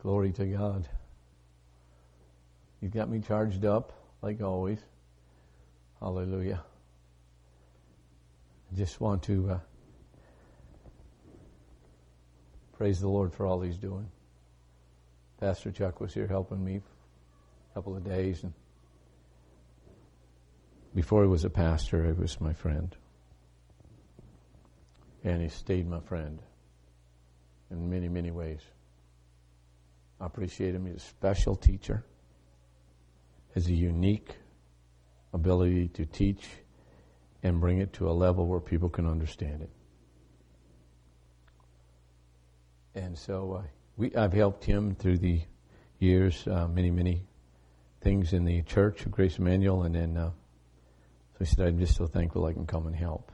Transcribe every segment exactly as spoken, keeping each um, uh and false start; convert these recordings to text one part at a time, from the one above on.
Glory to God. You've got me charged up, like always. Hallelujah. I just want to uh, praise the Lord for all He's doing. Pastor Chuck was here helping me a couple of days, and before he was a pastor, he was my friend. And he stayed my friend in many, many ways. I appreciate him. He's a special teacher. Has a unique ability to teach and bring it to a level where people can understand it. And so uh, we, I've helped him through the years, uh, many, many things in the church of Grace Emmanuel, and then uh, so he said, I'm just so thankful I can come and help.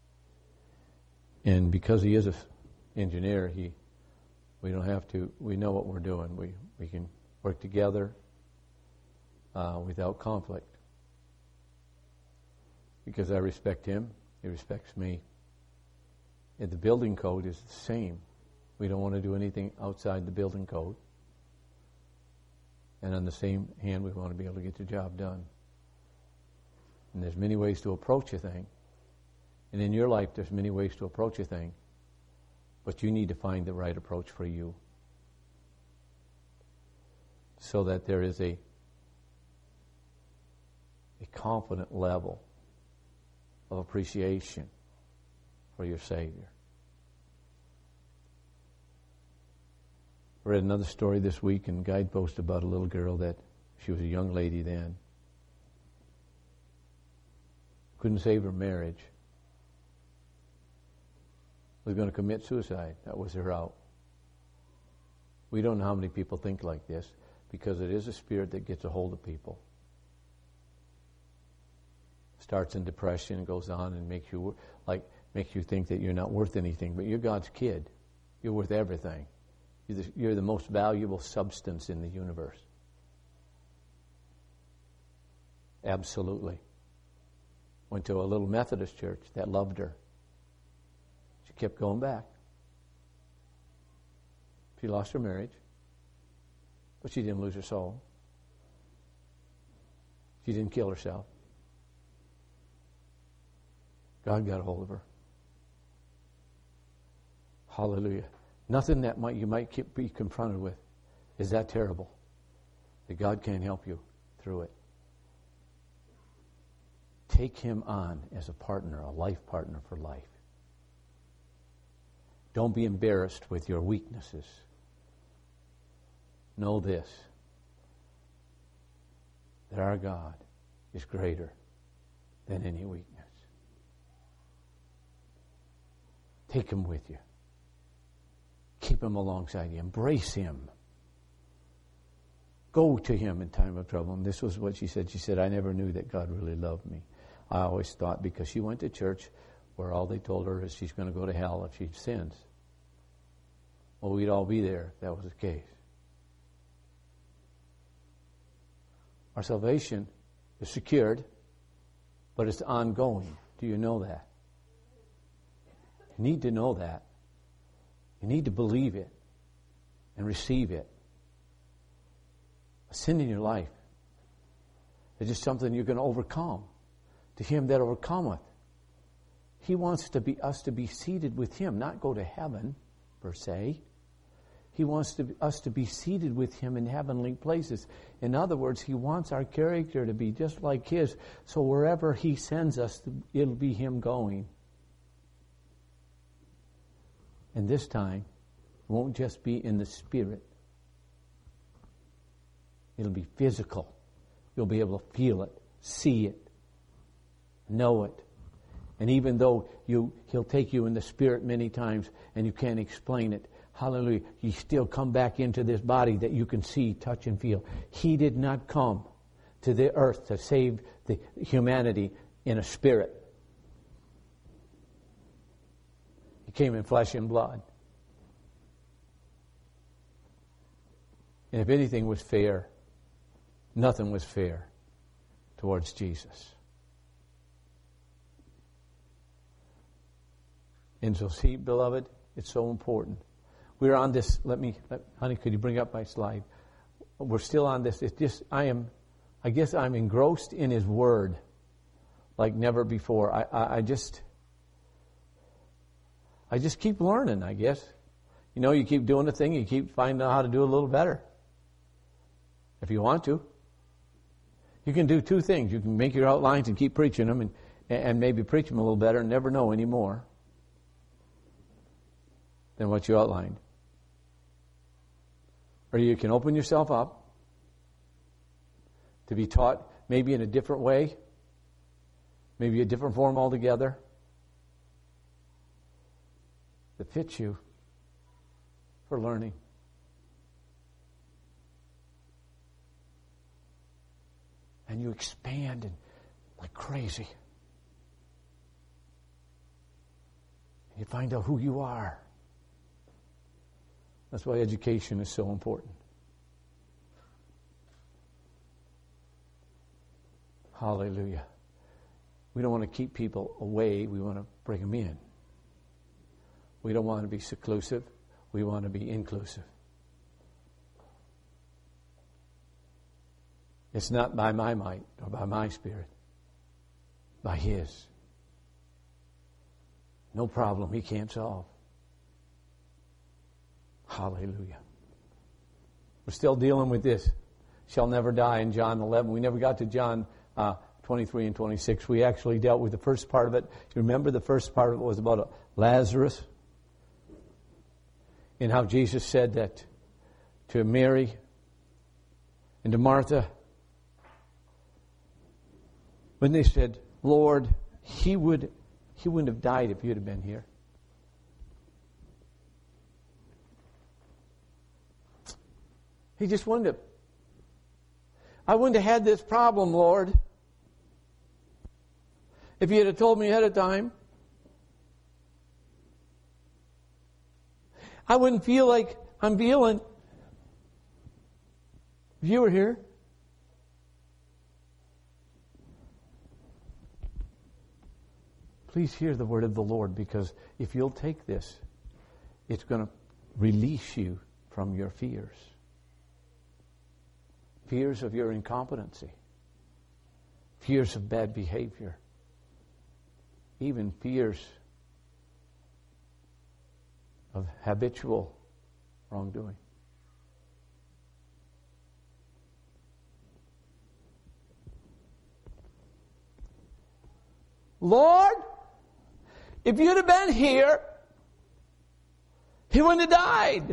And because he is an engineer, he we don't have to, we know what we're doing. We, we can work together uh, without conflict. Because I respect him, he respects me. And the building code is the same. We don't want to do anything outside the building code. And on the same hand, we want to be able to get the job done. And there's many ways to approach a thing. And in your life, there's many ways to approach a thing. But you need to find the right approach for you. So that there is a, a confident level of appreciation for your Savior. I read another story this week in Guidepost about a little girl that, she was a young lady then, couldn't save her marriage, was going to commit suicide. That was her out. We don't know how many people think like this, because it is a spirit that gets a hold of people. Starts in depression and goes on and makes you like makes you think that you're not worth anything, but you're God's kid. You're worth everything. You're the, you're the most valuable substance in the universe. Absolutely. Went to a little Methodist church that loved her. She kept going back. She lost her marriage, but she didn't lose her soul. She didn't kill herself. God got a hold of her. Hallelujah. Nothing that might you might keep, be confronted with is that terrible that God can't help you through it. Take Him on as a partner, a life partner for life. Don't be embarrassed with your weaknesses. Know this, that our God is greater than any weakness. Take Him with you. Keep Him alongside you. Embrace Him. Go to Him in time of trouble. And this was what she said. She said, I never knew that God really loved me. I always thought because she went to church where all they told her is she's going to go to hell if she sins. Well, we'd all be there if that was the case. Our salvation is secured, but it's ongoing. Do you know that? You need to know that. You need to believe it and receive it. A sin in your life is just something you're going to overcome. To Him that overcometh. He wants to be us to be seated with Him, not go to heaven, per se. He wants to, us to be seated with Him in heavenly places. In other words, He wants our character to be just like His, so wherever He sends us, it'll be Him going. And this time, it won't just be in the spirit. It'll be physical. You'll be able to feel it, see it, know it. And even though you, He'll take you in the spirit many times and you can't explain it, hallelujah, you still come back into this body that you can see, touch, and feel. He did not come to the earth to save the humanity in a spirit. He came in flesh and blood. And if anything was fair, nothing was fair towards Jesus. And so, see, beloved, it's so important. we're on this. Let me, let, honey, could you bring up my slide? We're still on this. It's just, I am, I guess I'm engrossed in His Word like never before. I, I, I just, I just keep learning, I guess. You know, you keep doing the thing, you keep finding out how to do it a little better. If you want to. You can do two things. You can make your outlines and keep preaching them and, and maybe preach them a little better and never know any more than what you outlined. Or you can open yourself up to be taught maybe in a different way, maybe a different form altogether that fits you for learning. And you expand and like crazy. You find out who you are. That's why education is so important. Hallelujah. We don't want to keep people away. We want to bring them in. We don't want to be seclusive. We want to be inclusive. It's not by my might or by my spirit. By His. No problem He can't solve. Hallelujah. We're still dealing with this. Shall never die in John eleven. We never got to John uh, twenty-three and twenty-six. We actually dealt with the first part of it. You remember the first part of it was about Lazarus? And how Jesus said that to Mary and to Martha. When they said, Lord, he would he wouldn't have died if you'd have been here. He just wouldn't have. I wouldn't have had this problem, Lord, if you had told me ahead of time. I wouldn't feel like I'm feeling if you were here. Please hear the word of the Lord, because if you'll take this, it's going to release you from your fears. Fears of your incompetency. Fears of bad behavior. Even fears of habitual wrongdoing. Lord, if you'd have been here, he wouldn't have died.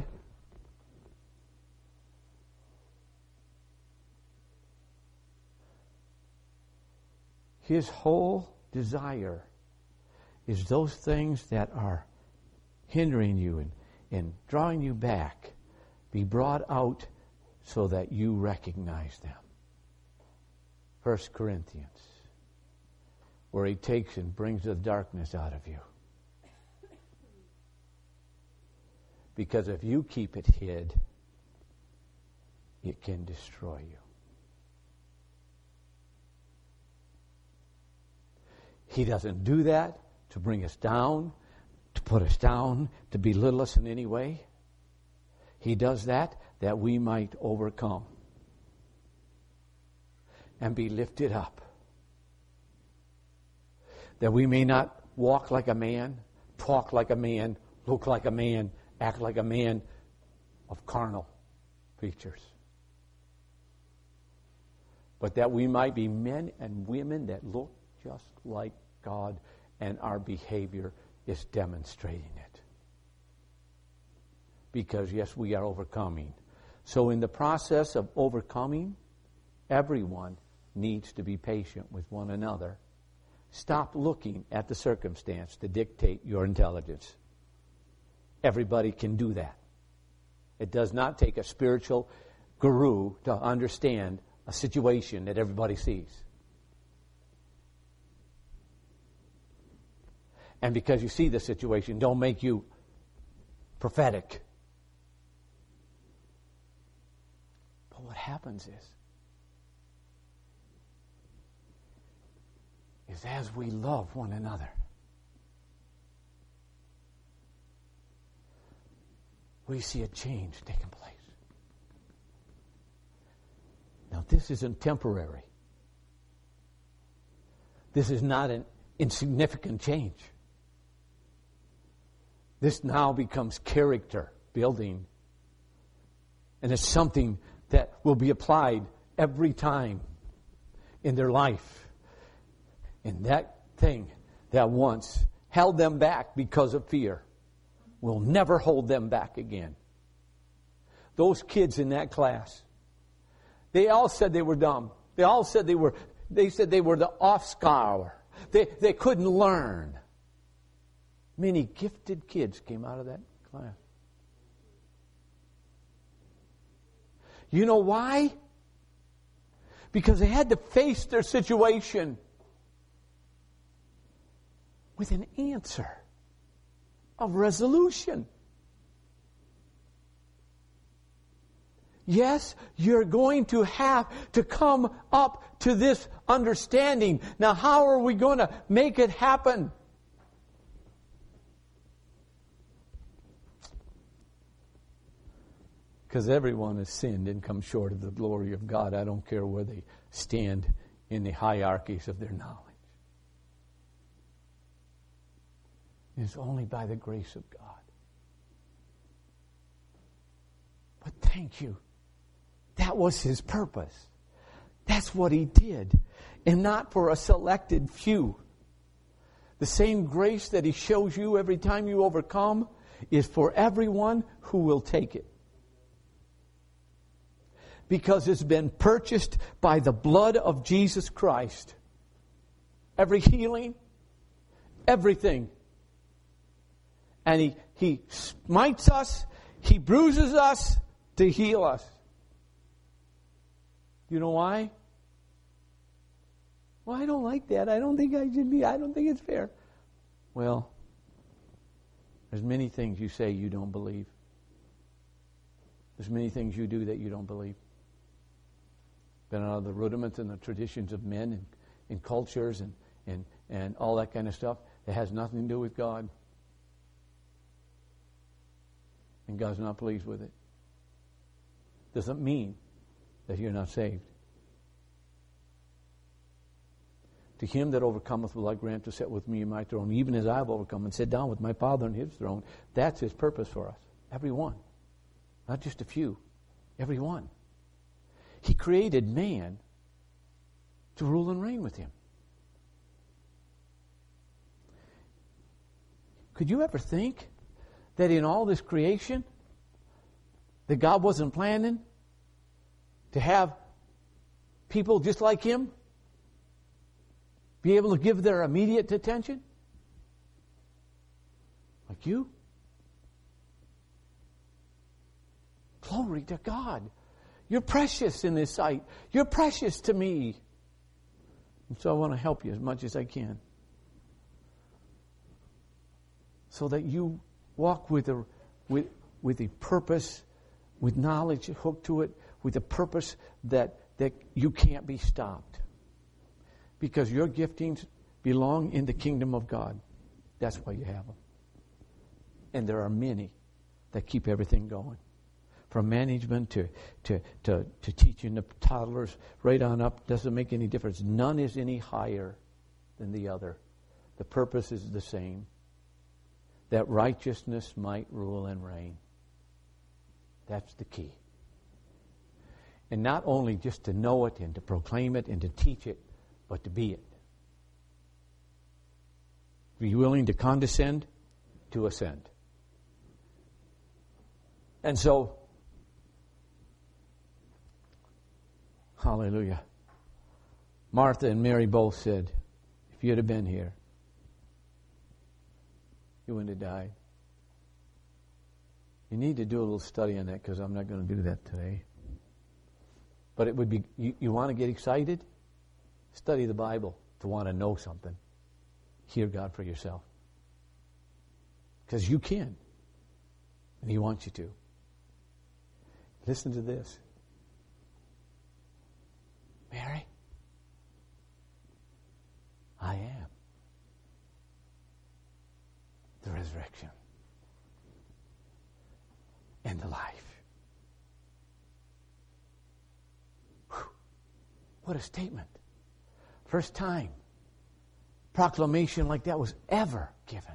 His whole desire is those things that are hindering you and, and drawing you back be brought out so that you recognize them. First Corinthians, where he takes and brings the darkness out of you. Because if you keep it hid, it can destroy you. He doesn't do that to bring us down, to put us down, to belittle us in any way. He does that that we might overcome and be lifted up. That we may not walk like a man, talk like a man, look like a man, act like a man of carnal features. But that we might be men and women that look just like God, and our behavior is demonstrating it. Because, yes, we are overcoming. So in the process of overcoming, everyone needs to be patient with one another. Stop looking at the circumstance to dictate your intelligence. Everybody can do that. It does not take a spiritual guru to understand a situation that everybody sees. And because you see the situation, don't make you prophetic. But what happens is, is as we love one another, we see a change taking place. Now, this isn't temporary. This is not an insignificant change. This now becomes character building. And it's something that will be applied every time in their life. And that thing that once held them back because of fear will never hold them back again. Those kids in that class, they all said they were dumb. They all said they were, they said they were the off scholar. They, they couldn't learn. Many gifted kids came out of that class. You know why? Because they had to face their situation with an answer of resolution. Yes, you're going to have to come up to this understanding. Now, how are we going to make it happen? Because everyone has sinned and come short of the glory of God. I don't care where they stand in the hierarchies of their knowledge. It's only by the grace of God. But thank you. That was His purpose. That's what He did. And not for a selected few. The same grace that He shows you every time you overcome is for everyone who will take it. Because it's been purchased by the blood of Jesus Christ. Every healing, everything. And He, he smites us, He bruises us to heal us. You know why? Well, I don't like that. I don't think I should be. I don't think it's fair. Well, there's many things you say you don't believe. There's many things you do that you don't believe. Been out of the rudiments and the traditions of men and, and cultures and, and, and all that kind of stuff. It has nothing to do with God. And God's not pleased with it. Doesn't mean that you're not saved. To him that overcometh will I grant to sit with me in my throne, even as I have overcome and sit down with my Father in His throne. That's His purpose for us. Every one. Not just a few. Every one. He created man to rule and reign with Him. Could you ever think that in all this creation that God wasn't planning to have people just like Him be able to give their immediate attention? Like you? Glory to God. You're precious in His sight. You're precious to me. And so I want to help you as much as I can. So that you walk with a, with, with a purpose, with knowledge hooked to it, with a purpose that, that you can't be stopped. Because your giftings belong in the kingdom of God. That's why you have them. And there are many that keep everything going. From management to, to, to, to teaching the toddlers right on up, doesn't make any difference. None is any higher than the other. The purpose is the same. That righteousness might rule and reign. That's the key. And not only just to know it and to proclaim it and to teach it, but to be it. Be willing to condescend, to ascend. And so, hallelujah. Martha and Mary both said, if you'd have been here, you wouldn't have died. You need to do a little study on that because I'm not going to do that today. But it would be, you, you want to get excited? Study the Bible to want to know something. Hear God for yourself. Because you can. And He wants you to. Listen to this. Mary, I am the resurrection and the life. Whew. What a statement. First time proclamation like that was ever given.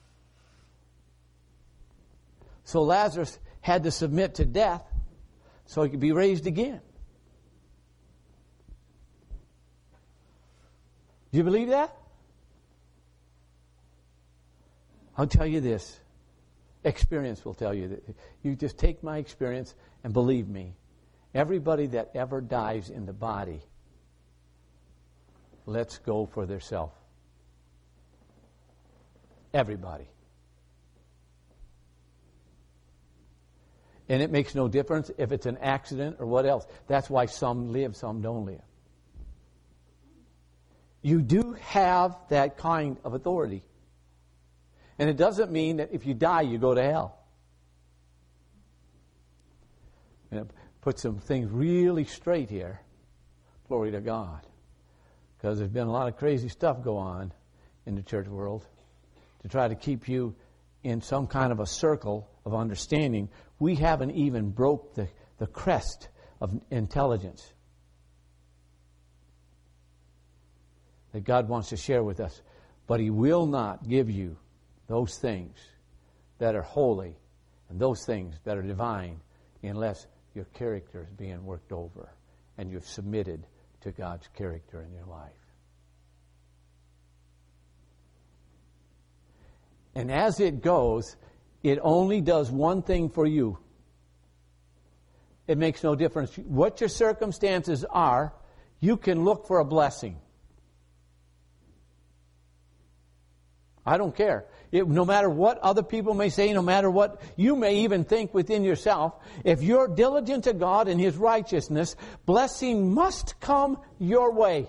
So Lazarus had to submit to death so he could be raised again. Do you believe that? I'll tell you this. Experience will tell you that. You just take my experience and believe me. Everybody that ever dies in the body lets go for their self. Everybody. And it makes no difference if it's an accident or what else. That's why some live, some don't live. You do have that kind of authority. And it doesn't mean that if you die, you go to hell. And it puts some things really straight here. Glory to God. Because there's been a lot of crazy stuff go on in the church world to try to keep you in some kind of a circle of understanding. We haven't even broke the, the crest of intelligence that God wants to share with us. But He will not give you those things that are holy and those things that are divine unless your character is being worked over and you've submitted to God's character in your life. And as it goes, it only does one thing for you. It makes no difference what your circumstances are. You can look for a blessing. I don't care. It, no matter what other people may say, no matter what you may even think within yourself, if you're diligent to God and His righteousness, blessing must come your way.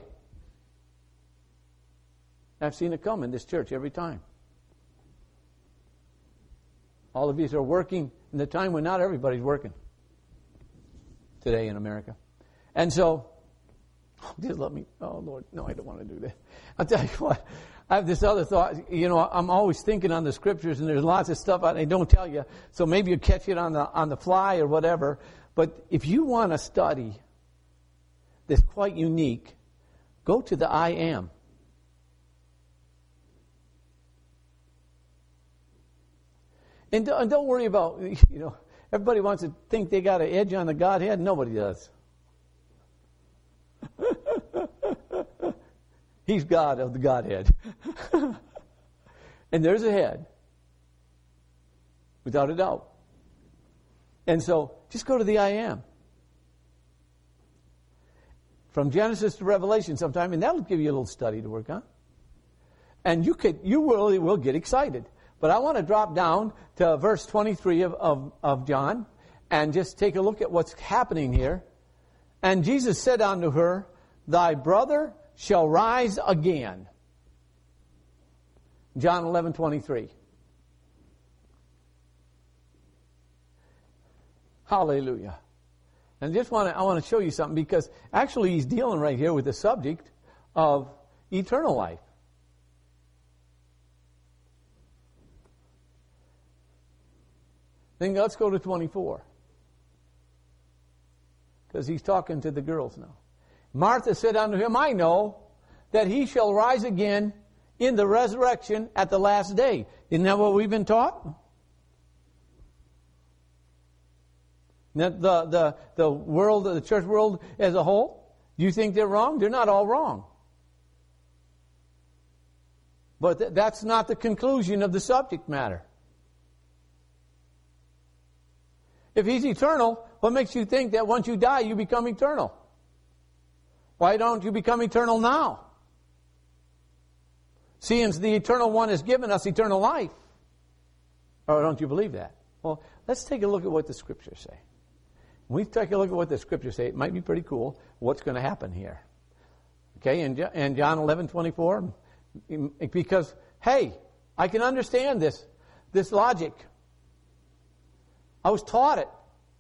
I've seen it come in this church every time. All of these are working in the time when not everybody's working today in America. And so, just let me, oh Lord, no, I don't want to do that. I'll tell you what, I have this other thought. You know, I'm always thinking on the scriptures, and there's lots of stuff I don't tell you. So maybe you catch it on the on the fly or whatever. But if you want to study that's quite unique, go to the I Am. And don't, and don't worry about, you know, everybody wants to think they got an edge on the Godhead. Nobody does. He's God of the Godhead. And there's a head. Without a doubt. And so, just go to the I Am. From Genesis to Revelation sometime, and that'll give you a little study to work on. And you could, you really will get excited. But I want to drop down to verse twenty-three of, of, of John and just take a look at what's happening here. And Jesus said unto her, Thy brother shall rise again. John eleven twenty-three. Hallelujah. And just want to, I want to show you something, because actually He's dealing right here with the subject of eternal life. Then let's go to twenty-four. Because He's talking to the girls now. Martha said unto Him, I know that He shall rise again in the resurrection at the last day. Isn't that what we've been taught? That the, the, the world, the church world as a whole, you think they're wrong? They're not all wrong. But th- that's not the conclusion of the subject matter. If He's eternal, what makes you think that once you die, you become eternal? Why don't you become eternal now? Seeing the Eternal One has given us eternal life. Or don't you believe that? Well, let's take a look at what the Scriptures say. When we take a look at what the Scriptures say, it might be pretty cool what's going to happen here. Okay, in, in John eleven twenty-four, because, hey, I can understand this, this logic. I was taught it.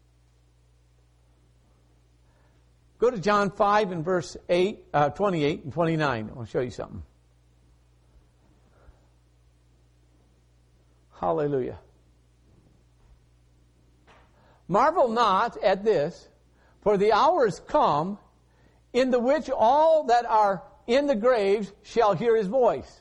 Go to John five and verse eight, uh, twenty-eight and twenty-nine. I'll show you something. Hallelujah. Marvel not at this, for the hour is come in the which all that are in the graves shall hear his voice.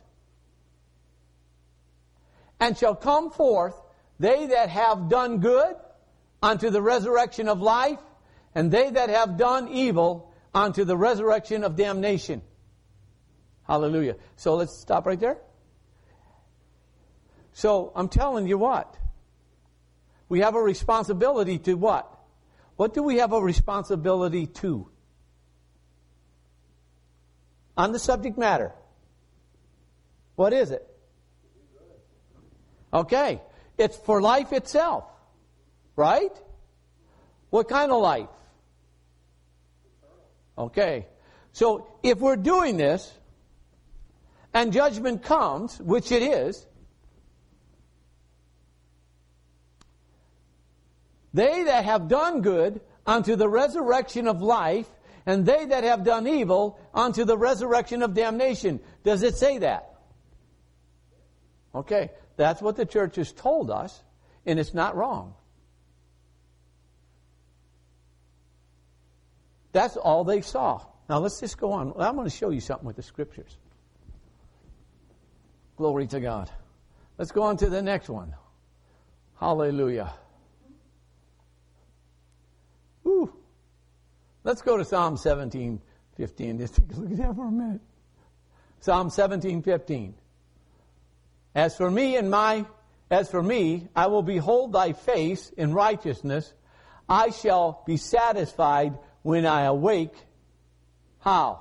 And shall come forth they that have done good unto the resurrection of life, and they that have done evil unto the resurrection of damnation. Hallelujah. So let's stop right there. So I'm telling you what? We have a responsibility to what? What do we have a responsibility to? On the subject matter. What is it? Okay. It's for life itself. Right? What kind of life? Okay. So if we're doing this, and judgment comes, which it is, they that have done good unto the resurrection of life, and they that have done evil unto the resurrection of damnation. Does it say that? Okay, that's what the church has told us, and it's not wrong. That's all they saw. Now let's just go on. I'm going to show you something with the scriptures. Glory to God. Let's go on to the next one. Hallelujah. Ooh. Let's go to Psalm seventeen fifteen. Just take a look at that for a minute. Psalm seventeen fifteen. As for me and my, as for me, I will behold thy face in righteousness. I shall be satisfied when I awake. How?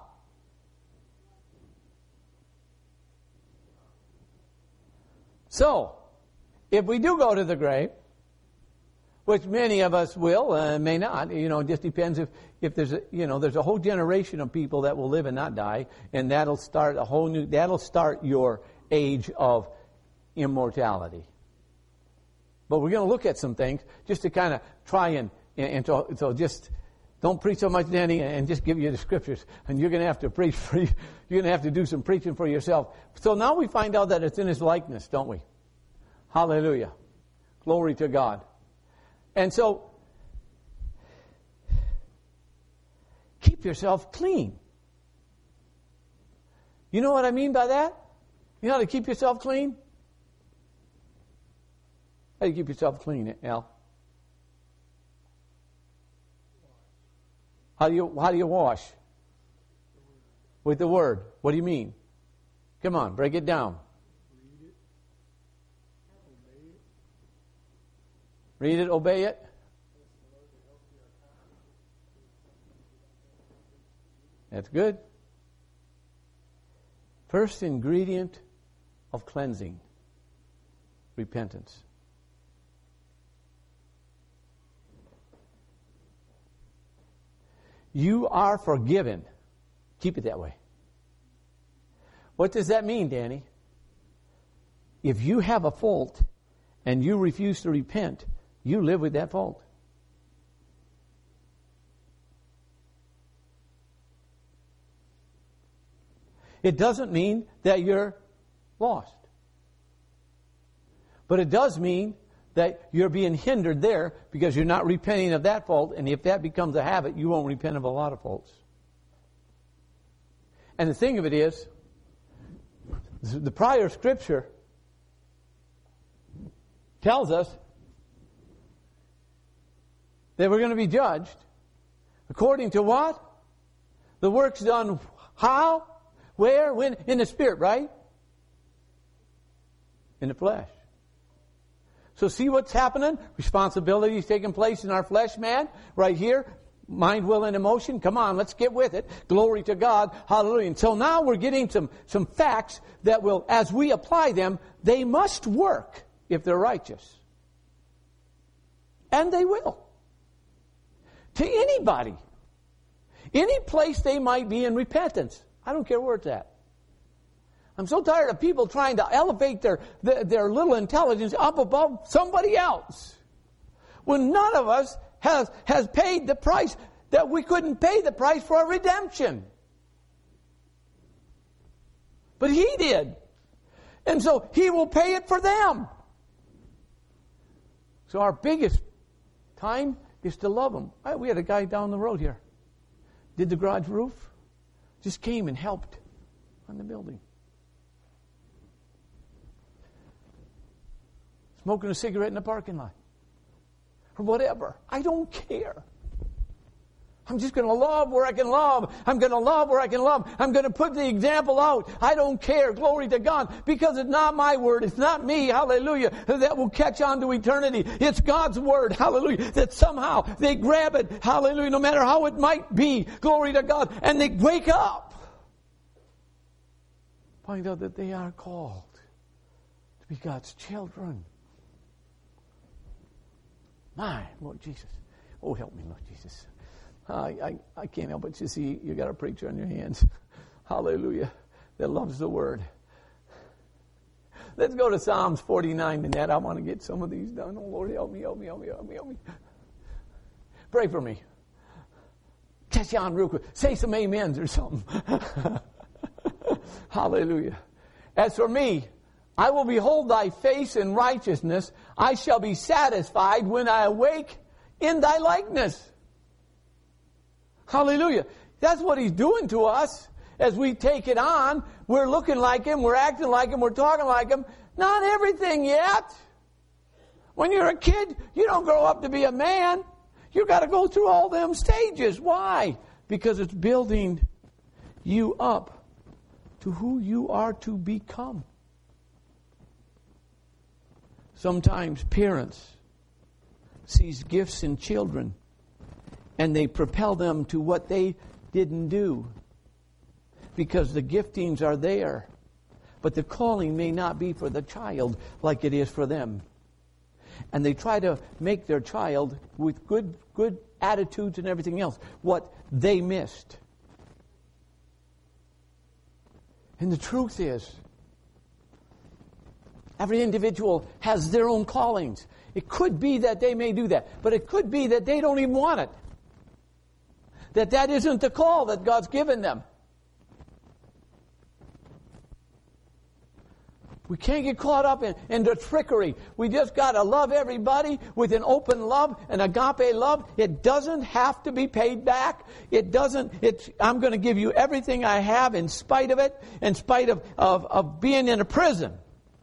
So, if we do go to the grave, which many of us will and uh, may not, you know, it just depends if, if there's a, you know, there's a whole generation of people that will live and not die, and that'll start a whole new, that'll start your age of immortality. But we're going to look at some things just to kind of try and, and, and so, so just don't preach so much, Danny, and just give you the scriptures, and you're going to have to preach for you. You're going to have to do some preaching for yourself. So now we find out that it's in his likeness, don't we? Hallelujah. Glory to God. And so, keep yourself clean. You know what I mean by that? You know how to keep yourself clean? How do you keep yourself clean, Al? How do you, how do you wash? With the Word. What do you mean? Come on, break it down. Read it, obey it. That's good. First ingredient of cleansing, repentance. You are forgiven. Keep it that way. What does that mean, Danny? If you have a fault and you refuse to repent, you live with that fault. It doesn't mean that you're lost. But it does mean that you're being hindered there because you're not repenting of that fault, and if that becomes a habit, you won't repent of a lot of faults. And the thing of it is, the prior scripture tells us that we're going to be judged according to what? The works done how? Where? When? In the spirit, right? In the flesh. So see what's happening? Responsibility is taking place in our flesh, man. Right here. Mind, will, and emotion. Come on, let's get with it. Glory to God. Hallelujah. And so now we're getting some, some facts that will, as we apply them, they must work if they're righteous. And they will. To anybody. Any place they might be in repentance. I don't care where it's at. I'm so tired of people trying to elevate their, their, their little intelligence up above somebody else. When none of us has, has paid the price that we couldn't pay the price for our redemption. But He did. And so He will pay it for them. So our biggest time is to love them. I, we had a guy down the road here. Did the garage roof. Just came and helped on the building. Smoking a cigarette in the parking lot. Or whatever. I don't care. I'm just going to love where I can love. I'm going to love where I can love. I'm going to put the example out. I don't care. Glory to God. Because it's not my word. It's not me. Hallelujah. That will catch on to eternity. It's God's word. Hallelujah. That somehow they grab it. Hallelujah. No matter how it might be. Glory to God. And they wake up. Find out that they are called to be God's children. My Lord Jesus. Oh, help me, Lord Jesus. I, I, I can't help but you see you got a preacher on your hands. Hallelujah. That loves the word. Let's go to Psalms forty-nine, Annette. I want to get some of these done. Oh, Lord, help me, help me, help me, help me, help me. Pray for me. Catch on real quick. Say some amens or something. Hallelujah. As for me, I will behold thy face in righteousness. I shall be satisfied when I awake in thy likeness. Hallelujah. That's what he's doing to us as we take it on. We're looking like him. We're acting like him. We're talking like him. Not everything yet. When you're a kid, you don't grow up to be a man. You've got to go through all them stages. Why? Because it's building you up to who you are to become. Sometimes parents sees gifts in children and they propel them to what they didn't do because the giftings are there. But the calling may not be for the child like it is for them. And they try to make their child with good good attitudes and everything else what they missed. And the truth is, every individual has their own callings. It could be that they may do that, but it could be that they don't even want it. That that isn't the call that God's given them. We can't get caught up in, in the trickery. We just got to love everybody with an open love, an agape love. It doesn't have to be paid back. It doesn't, it's, I'm going to give you everything I have in spite of it, in spite of, of, of being in a prison.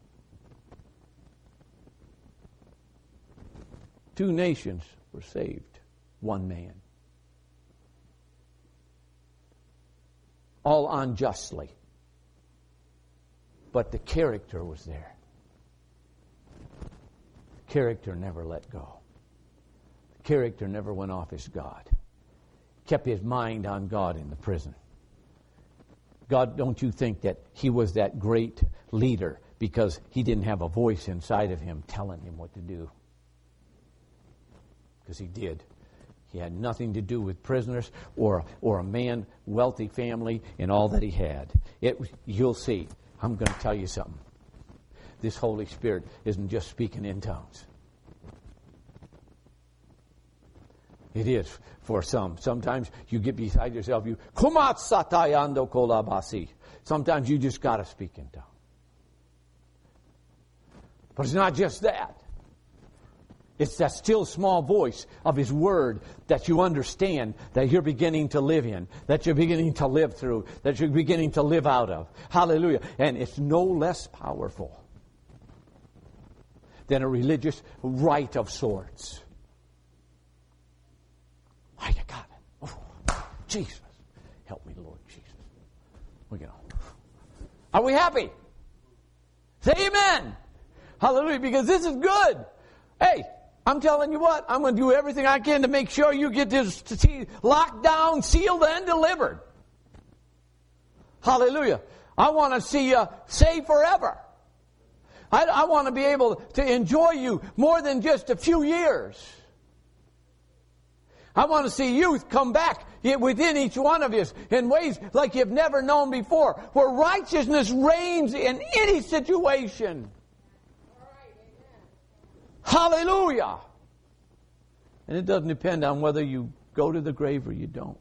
Two nations were saved, one man. All unjustly. But the character was there. The character never let go. The character never went off his God. Kept his mind on God in the prison. God, don't you think that he was that great leader because he didn't have a voice inside of him telling him what to do? Because he did. He had nothing to do with prisoners or or a man, wealthy family, and all that he had. It, you'll see. I'm going to tell you something. This Holy Spirit isn't just speaking in tongues. It is for some. Sometimes you get beside yourself. You kumat satayando kolabasi. Sometimes you just got to speak in tongues. But it's not just that. It's that still small voice of His Word that you understand, that you're beginning to live in, that you're beginning to live through, that you're beginning to live out of. Hallelujah. And it's no less powerful than a religious rite of sorts. My God. Oh, Jesus. Help me, Lord Jesus. We go. Are we happy? Say amen. Hallelujah. Because this is good. Hey. I'm telling you what, I'm going to do everything I can to make sure you get this locked down, sealed, and delivered. Hallelujah. I want to see you saved forever. I, I want to be able to enjoy you more than just a few years. I want to see youth come back within each one of you in ways like you've never known before, where righteousness reigns in any situation. Hallelujah. And it doesn't depend on whether you go to the grave or you don't.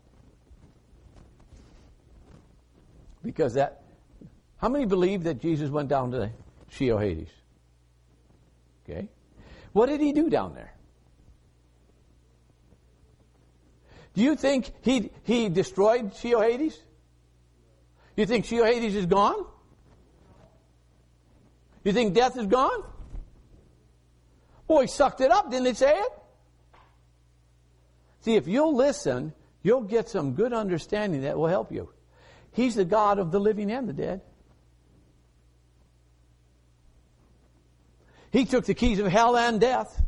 Because that, how many believe that Jesus went down to Sheol Hades? Okay. What did he do down there? Do you think he, he destroyed Sheol Hades? You think Sheol Hades is gone? You think death is gone? Boy, he sucked it up, didn't it say it? See, if you'll listen, you'll get some good understanding that will help you. He's the God of the living and the dead. He took the keys of hell and death.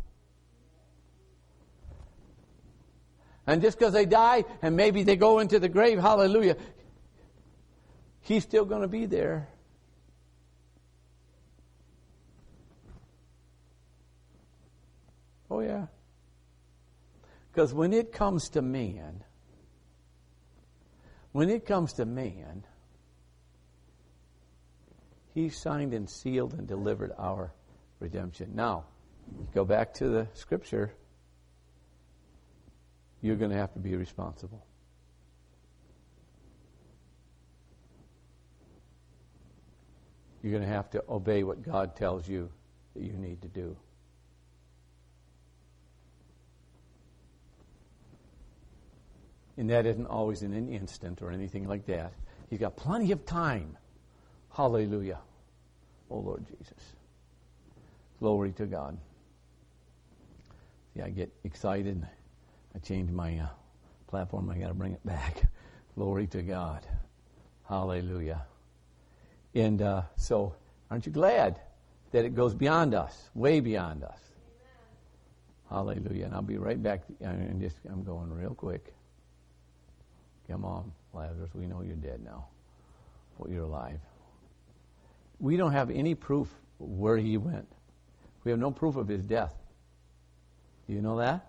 And just because they die and maybe they go into the grave, hallelujah, He's still going to be there. Oh, yeah. Because when it comes to man, when it comes to man, He signed and sealed and delivered our redemption. Now, go back to the Scripture. You're going to have to be responsible. You're going to have to obey what God tells you that you need to do. And that isn't always in an instant or anything like that. He's got plenty of time. Hallelujah. Oh, Lord Jesus. Glory to God. See, I get excited. I changed my uh, platform. I got to bring it back. Glory to God. Hallelujah. And uh, so, aren't you glad that it goes beyond us, way beyond us? Amen. Hallelujah. And I'll be right back. And just, I'm going real quick. Come on, Lazarus. We know you're dead now. Well, you're alive. We don't have any proof where he went. We have no proof of his death. Do you know that?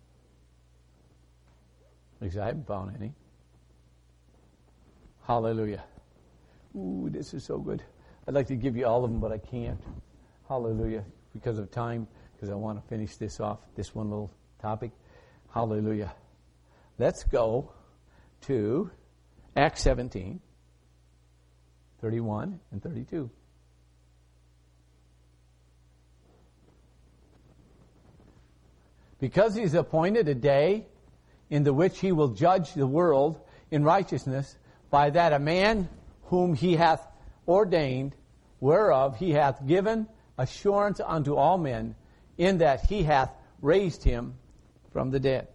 At least I haven't found any. Hallelujah. Ooh, this is so good. I'd like to give you all of them, but I can't. Hallelujah. Because of time, because I want to finish this off, this one little topic. Hallelujah. Let's go to Acts seventeen, thirty-one and thirty-two. Because he's appointed a day in the which he will judge the world in righteousness by that a man whom he hath ordained, whereof he hath given assurance unto all men, in that he hath raised him from the dead.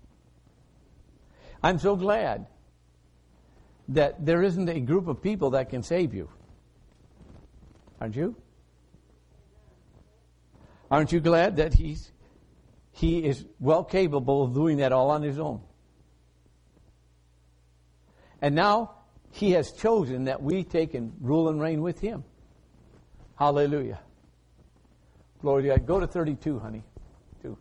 I'm so glad that there isn't a group of people that can save you. Aren't you? Aren't you glad that he's he is well capable of doing that all on his own? And now he has chosen that we take and rule and reign with him. Hallelujah. Glory to God. Go to thirty-two, honey. Two.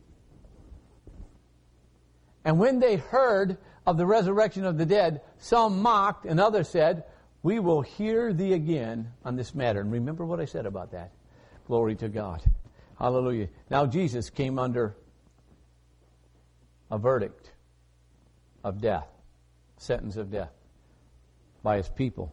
And when they heard of the resurrection of the dead, some mocked and others said, we will hear thee again on this matter. And remember what I said about that. Glory to God. Hallelujah. Now Jesus came under a verdict of death, sentence of death by his people.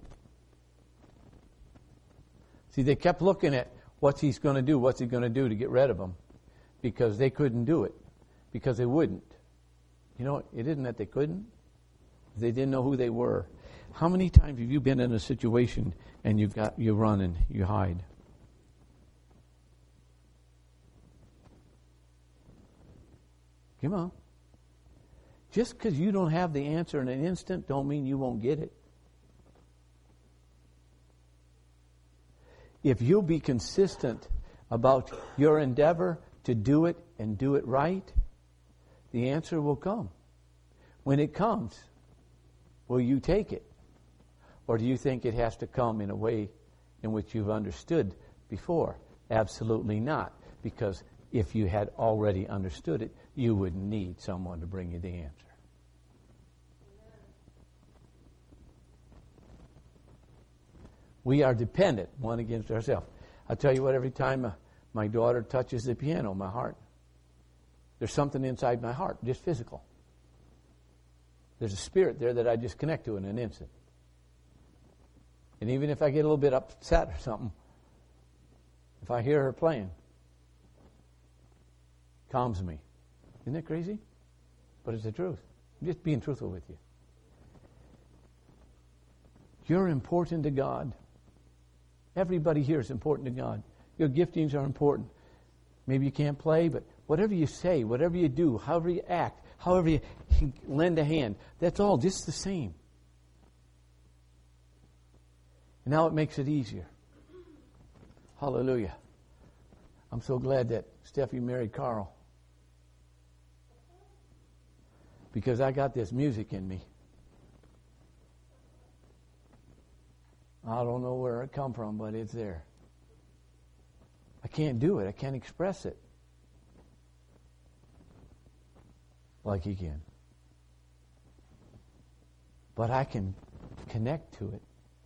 See, they kept looking at what's he's going to do, what's he going to do to get rid of them, because they couldn't do it, because they wouldn't. You know, it isn't that they couldn't. They didn't know who they were. How many times have you been in a situation and you've got you run and you hide? Come on. Just because you don't have the answer in an instant don't mean you won't get it. If you'll be consistent about your endeavor to do it and do it right, the answer will come. When it comes, will you take it? Or do you think it has to come in a way in which you've understood before? Absolutely not. Because if you had already understood it, you would need someone to bring you the answer. We are dependent one against ourselves. I'll tell you what, every time uh, my daughter touches the piano, my heart, there's something inside my heart, just physical. There's a spirit there that I just connect to in an instant. And even if I get a little bit upset or something, if I hear her playing, it calms me. Isn't that crazy? But it's the truth. just being truthful with you. You're important to God. Everybody here is important to God. Your giftings are important. Maybe you can't play, but whatever you say, whatever you do, however you act, however you lend a hand, that's all just the same. And now it makes it easier. Hallelujah. I'm so glad that Steffi married Carl. Because I got this music in me. I don't know where it come from, but it's there. I can't do it. I can't express it like he can. But I can connect to it.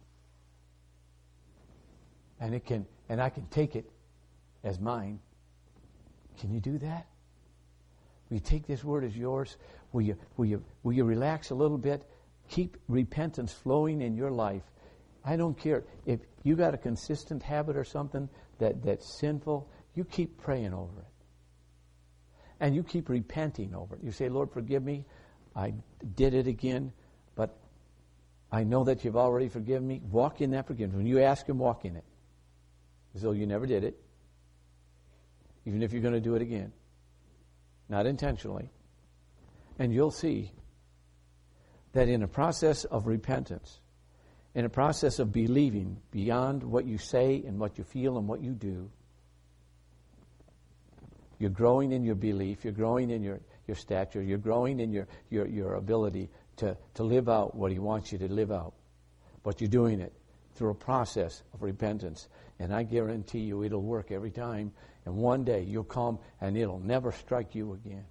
And it can and I can take it as mine. Can you do that? Will you take this word as yours? Will you will you will you relax a little bit? Keep repentance flowing in your life. I don't care if you got a consistent habit or something that, that's sinful, you keep praying over it. And you keep repenting over it. You say, Lord, forgive me. I did it again, but I know that you've already forgiven me. Walk in that forgiveness. When you ask him, walk in it. As though you never did it. Even if you're going to do it again. Not intentionally. And you'll see that in a process of repentance, in a process of believing beyond what you say and what you feel and what you do, you're growing in your belief, you're growing in your, your stature, you're growing in your, your, your ability to, to live out what he wants you to live out. But you're doing it through a process of repentance. And I guarantee you it'll work every time. And one day you'll come and it'll never strike you again.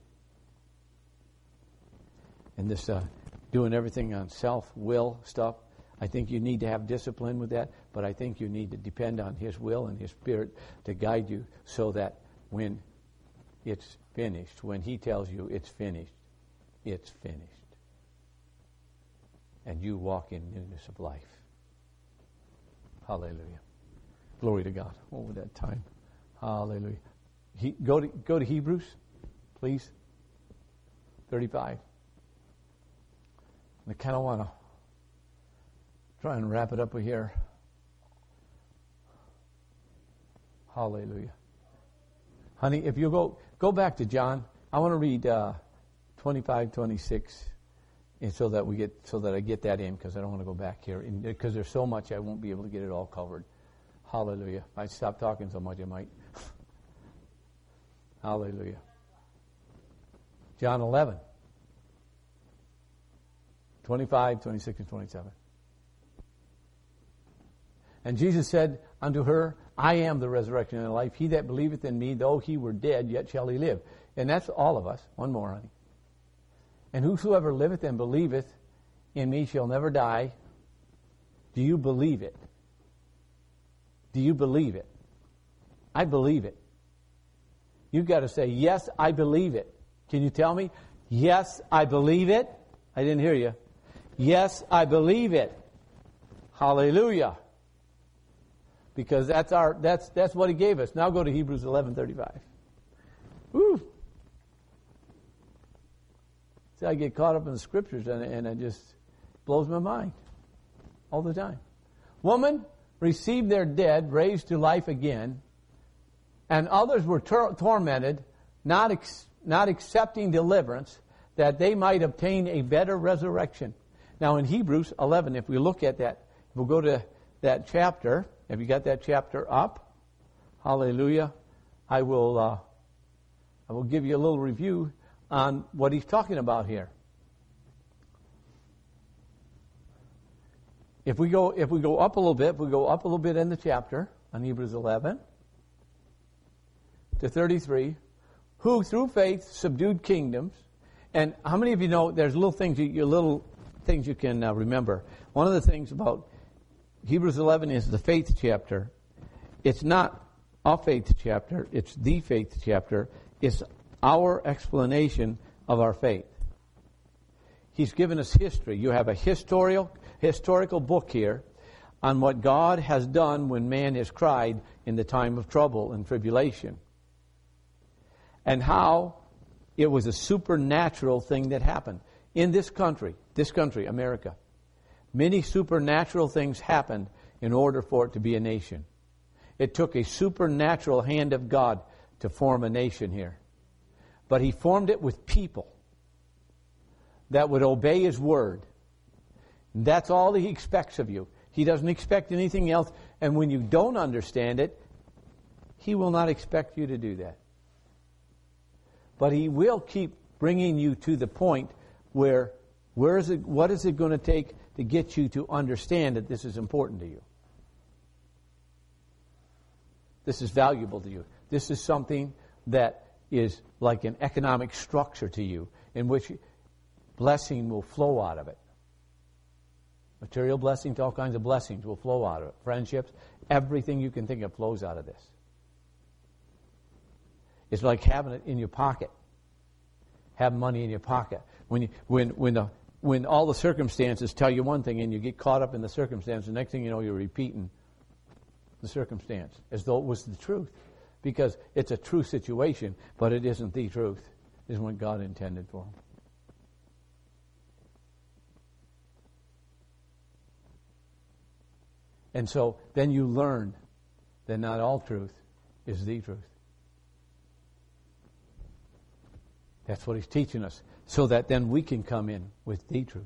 And this uh, doing everything on self-will stuff, I think you need to have discipline with that, but I think you need to depend on his will and his spirit to guide you so that when it's finished, when he tells you it's finished, it's finished. And you walk in newness of life. Hallelujah. Glory to God. Over that time. Hallelujah. He, go to go to Hebrews, please. thirty-five. I kind of want to try and wrap it up here. Hallelujah. Honey, if you go go back to John, I want to read uh, twenty-five, twenty-six, and so that we get so that I get that in, because I don't want to go back here because there's so much I won't be able to get it all covered. Hallelujah. If I stop talking so much, I might. Hallelujah. John eleven. twenty-five, twenty-six, and twenty-seven. And Jesus said unto her, I am the resurrection and the life. He that believeth in me, though he were dead, yet shall he live. And that's all of us. One more, honey. And whosoever liveth and believeth in me shall never die. Do you believe it? Do you believe it? I believe it. You've got to say, yes, I believe it. Can you tell me? Yes, I believe it. I didn't hear you. Yes, I believe it. Hallelujah. Because that's our that's that's what he gave us. Now go to Hebrews eleven thirty-five. Woo. See, I get caught up in the scriptures and, and it just blows my mind all the time. Woman received their dead raised to life again, and others were tor- tormented, not ex- not accepting deliverance, that they might obtain a better resurrection. Now in Hebrews eleven, if we look at that, we'll go to that chapter. Have you got that chapter up? Hallelujah. I will uh, I will give you a little review on what he's talking about here. If we go if we go up a little bit, we go up a little bit in the chapter on Hebrews eleven to thirty-three, who through faith subdued kingdoms. And how many of you know there's little things you, you little things you can uh, remember? One of the things about Hebrews eleven is the faith chapter. It's not a faith chapter. It's the faith chapter. It's our explanation of our faith. He's given us history. You have a historical historical book here on what God has done when man has cried in the time of trouble and tribulation. And how it was a supernatural thing that happened. in this country, this country, America, many supernatural things happened in order for it to be a nation. It took a supernatural hand of God to form a nation here. But He formed it with people that would obey His word. And that's all He expects of you. He doesn't expect anything else. And when you don't understand it, He will not expect you to do that. But He will keep bringing you to the point where, where is it, what is it going to take to get you to understand that this is important to you? This is valuable to you. This is something that is like an economic structure to you, in which blessing will flow out of it. Material blessings, all kinds of blessings will flow out of it. Friendships, everything you can think of flows out of this. It's like having it in your pocket. Have money in your pocket. When you, when when the when all the circumstances tell you one thing and you get caught up in the circumstance, the next thing you know you're repeating the circumstance as though it was the truth. Because it's a true situation, but it isn't the truth. It isn't what God intended for them. And so then you learn that not all truth is the truth. That's what He's teaching us. So that then we can come in with the truth.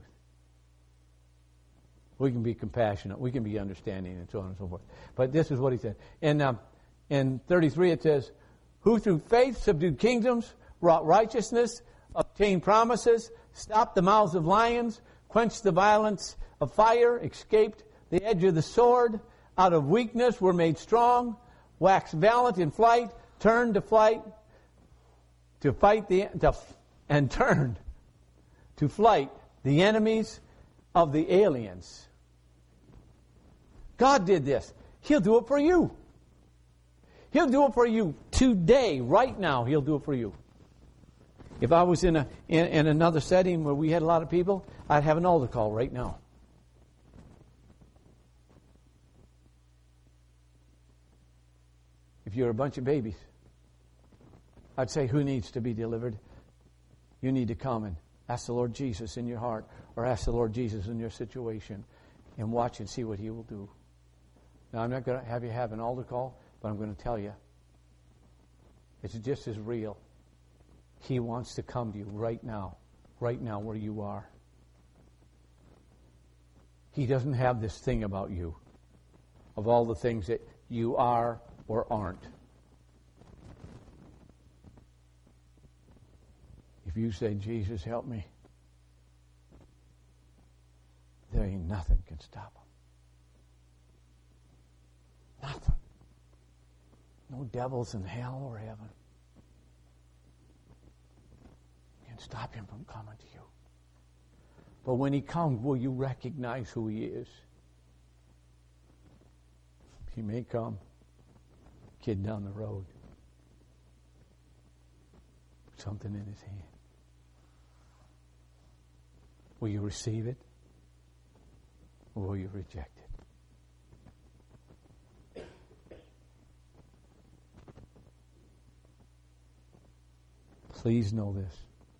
We can be compassionate. We can be understanding and so on and so forth. But this is what He said. And um, in thirty-three it says, who through faith subdued kingdoms, wrought righteousness, obtained promises, stopped the mouths of lions, quenched the violence of fire, escaped the edge of the sword, out of weakness were made strong, waxed valiant in flight, turned to flight, to fight the to, and turned to flight the enemies of the aliens. God did this. He'll do it for you. He'll do it for you today, right now. He'll do it for you. If I was in a in, in another setting where we had a lot of people, I'd have an altar call right now. If you're a bunch of babies, I'd say, who needs to be delivered? You need to come and ask the Lord Jesus in your heart, or ask the Lord Jesus in your situation, and watch and see what He will do. Now, I'm not going to have you have an altar call, but I'm going to tell you, it's just as real. He wants to come to you right now, right now where you are. He doesn't have this thing about you, of all the things that you are or aren't. If you say, Jesus, help me, there ain't nothing can stop Him. Nothing. No devils in hell or heaven can stop Him from coming to you. But when He comes, will you recognize who He is? He may come, kid down the road, something in his hand. Will you receive it, or will you reject it? Please know this.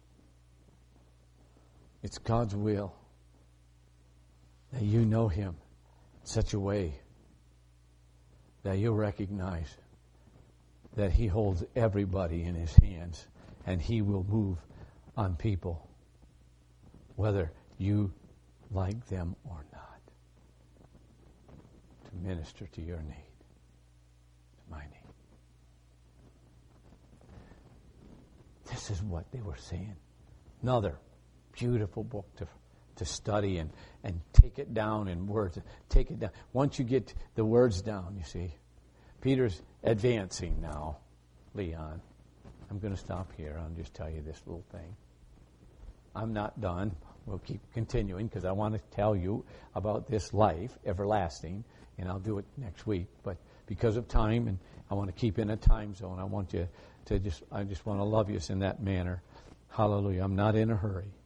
It's God's will that you know Him in such a way that you recognize that He holds everybody in His hands, and He will move on people, whether you like them or not, to minister to your need, to my need. This is what they were saying. Another beautiful book to to study and, and take it down in words. Take it down. Once you get the words down, you see, Peter's advancing now, Leon. I'm going to stop here. I'll just tell you this little thing. I'm not done. We'll keep continuing because I want to tell you about this life, everlasting, and I'll do it next week. But because of time, and I want to keep in a time zone, I want you to just, I just want to love you in that manner. Hallelujah. I'm not in a hurry.